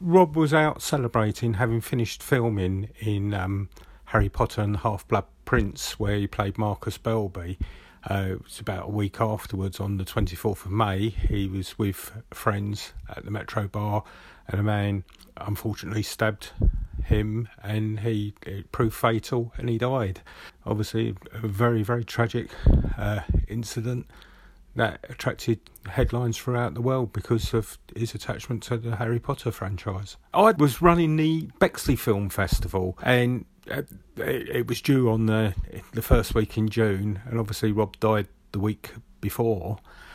Rob was out celebrating having finished filming in Harry Potter and the Half-Blood Prince, where he played Marcus Belby. It was about a week afterwards, on the 24th of May. He was with friends at the Metro Bar, and a man unfortunately stabbed him, and it proved fatal, and he died. Obviously, a very, very tragic incident that attracted headlines throughout the world because of his attachment to the Harry Potter franchise. I was running the Bexley Film Festival, and it was due on the first week in June, and obviously Rob died the week before.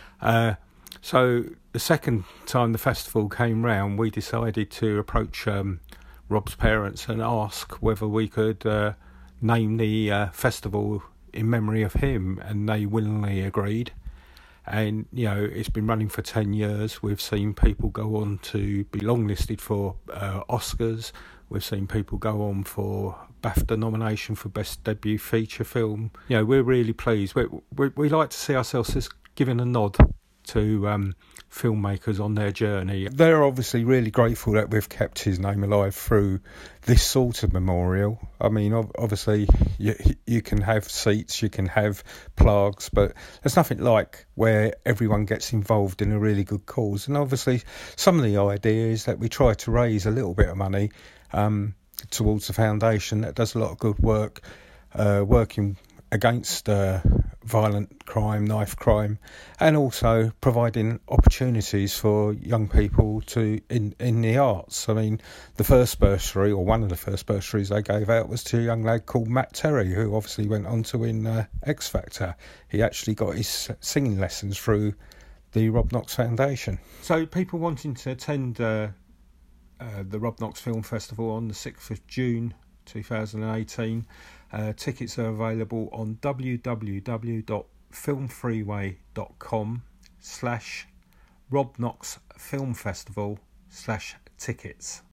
So the second time the festival came round, we decided to approach Rob's parents and ask whether we could name the festival in memory of him, and they willingly agreed. And, it's been running for 10 years. We've seen people go on to be longlisted for Oscars. We've seen people go on for BAFTA nomination for Best Debut Feature Film. We're really pleased. We like to see ourselves as giving a nod to filmmakers on their journey. They're obviously really grateful that we've kept his name alive through this sort of memorial. I mean, obviously, you can have seats, you can have plaques, but there's nothing like where everyone gets involved in a really good cause. And obviously, some of the idea is that we try to raise a little bit of money towards the foundation that does a lot of good work, working against violent crime, knife crime, and also providing opportunities for young people in the arts. I mean, the first bursary, or one of the first bursaries they gave out, was to a young lad called Matt Terry, who obviously went on to win X Factor. He actually got his singing lessons through the Rob Knox Foundation. So people wanting to attend the Rob Knox Film Festival on the 6th of June 2018, tickets are available on www.filmfreeway.com/Rob Knox Film Festival /tickets.